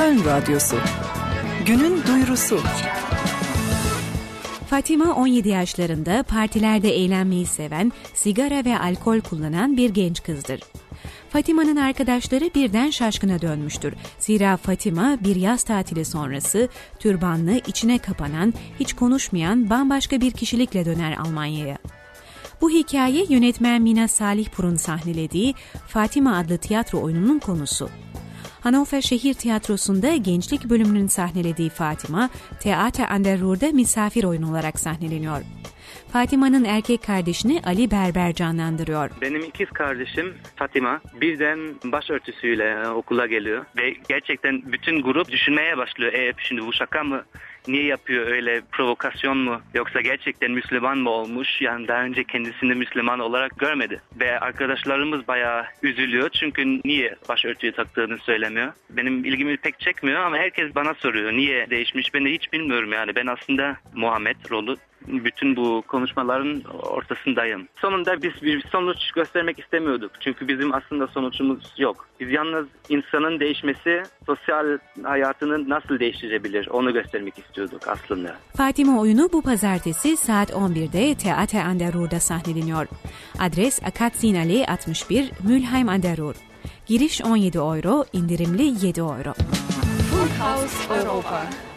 Köln Radyosu. Günün duyurusu. Fatima 17 yaşlarında partilerde eğlenmeyi seven, sigara ve alkol kullanan bir genç kızdır. Fatima'nın arkadaşları birden şaşkına dönmüştür. Zira Fatima bir yaz tatili sonrası türbanlı, içine kapanan, hiç konuşmayan bambaşka bir kişilikle döner Almanya'ya. Bu hikaye yönetmen Mina Salihpur'un sahnelediği Fatima adlı tiyatro oyununun konusu. Hannover Şehir Tiyatrosu'nda gençlik bölümünün sahnelediği Fatima, Theater an der Ruhr'da misafir oyun olarak sahneleniyor. Fatima'nın erkek kardeşini Ali Berber canlandırıyor. Benim ikiz kardeşim Fatima birden başörtüsüyle okula geliyor ve gerçekten bütün grup düşünmeye başlıyor. Şimdi bu şaka mı? Niye yapıyor öyle, provokasyon mu? Yoksa gerçekten Müslüman mı olmuş? Yani daha önce kendisini Müslüman olarak görmedi. Ve arkadaşlarımız bayağı üzülüyor çünkü niye başörtüyü taktığını söylemiyor. Benim ilgimi pek çekmiyor ama herkes bana soruyor. Niye değişmiş? Ben de hiç bilmiyorum yani. Ben aslında Muhammed rolü. Bütün bu konuşmaların ortasındayım. Sonunda biz bir sonuç göstermek istemiyorduk. Çünkü bizim aslında sonucumuz yok. Biz yalnız insanın değişmesi, sosyal hayatını nasıl değiştirebilir onu göstermek istiyorduk aslında. Fatima oyunu bu pazartesi saat 11'de Theater an der Ruhr'da sahneleniyor. Adres Akatzinallee 61, Mülheim an der Ruhr. Giriş €17, indirimli €7. Funkhaus Europa.